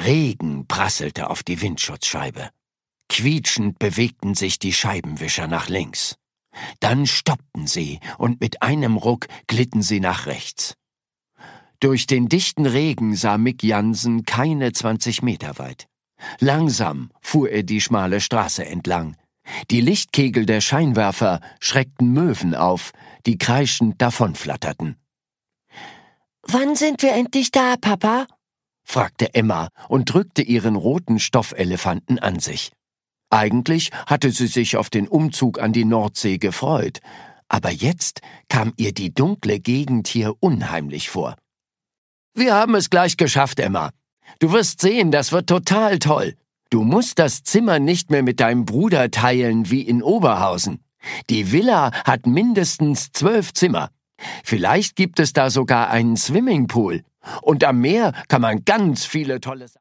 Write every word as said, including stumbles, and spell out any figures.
Regen prasselte auf die Windschutzscheibe. Quietschend bewegten sich die Scheibenwischer nach links. Dann stoppten sie und mit einem Ruck glitten sie nach rechts. Durch den dichten Regen sah Mick Jansen keine zwanzig Meter weit. Langsam fuhr er die schmale Straße entlang. Die Lichtkegel der Scheinwerfer schreckten Möwen auf, die kreischend davonflatterten. »Wann sind wir endlich da, Papa?« fragte Emma und drückte ihren roten Stoffelefanten an sich. Eigentlich hatte sie sich auf den Umzug an die Nordsee gefreut, aber jetzt kam ihr die dunkle Gegend hier unheimlich vor. »Wir haben es gleich geschafft, Emma. Du wirst sehen, das wird total toll. Du musst das Zimmer nicht mehr mit deinem Bruder teilen wie in Oberhausen. Die Villa hat mindestens zwölf Zimmer. Vielleicht gibt es da sogar einen Swimmingpool. Und am Meer kann man ganz viele tolle Sachen